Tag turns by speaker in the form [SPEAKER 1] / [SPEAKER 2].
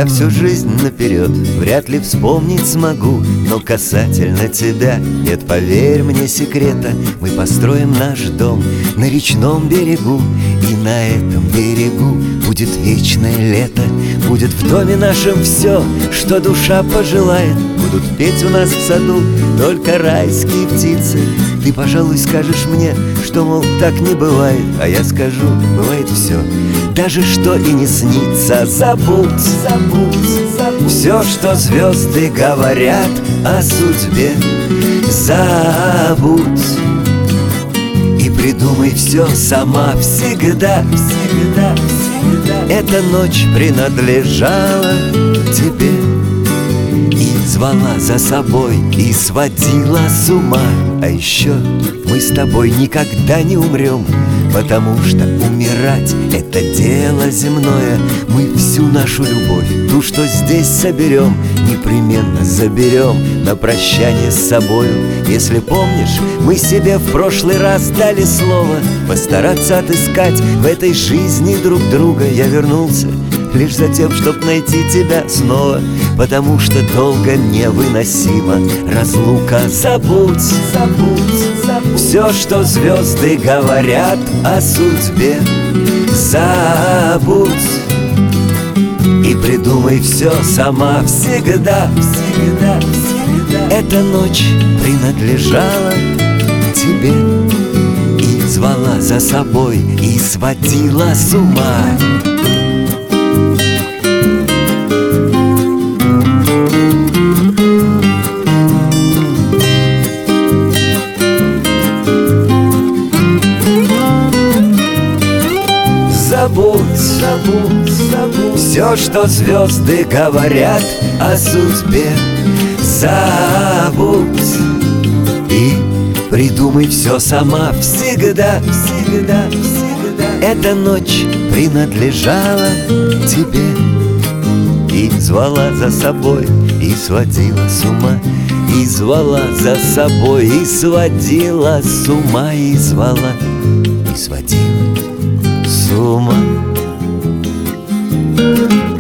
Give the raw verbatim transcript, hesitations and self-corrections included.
[SPEAKER 1] Я всю жизнь наперед вряд ли вспомнить смогу, но касательно тебя нет, поверь мне, секрета. Мы построим наш дом на речном берегу, и на этом берегу будет вечное лето. Будет в доме нашем все, что душа пожелает. Будут петь у нас в саду только райские птицы. Ты, пожалуй, скажешь мне, что, мол, так не бывает, а я скажу, бывает все, даже что и не снится. Забудь, забудь, забудь все, что звезды говорят о судьбе. Забудь и придумай все сама всегда, всегда, всегда. Эта ночь принадлежала тебе и звала за собой, и сводила с ума. А еще мы с тобой никогда не умрем, потому что умирать — это дело земное. Мы всю нашу любовь, ту, что здесь соберем, непременно заберем на прощание с собою. Если помнишь, мы себе в прошлый раз дали слово постараться отыскать в этой жизни друг друга. Я вернулся лишь за тем, чтоб найти тебя снова, потому что долго невыносима разлука. Забудь, забудь, забудь все, что звезды говорят о судьбе. Забудь и придумай все сама всегда, всегда, всегда. Эта ночь принадлежала тебе и звала за собой, и сводила с ума. Забудь, забудь, забудь все, что звезды говорят о судьбе. Забудь и придумай все сама всегда, всегда, всегда. Эта ночь принадлежала тебе и звала за собой, и сводила с ума. И звала за собой, и сводила с ума, и звала, и сводила с ума.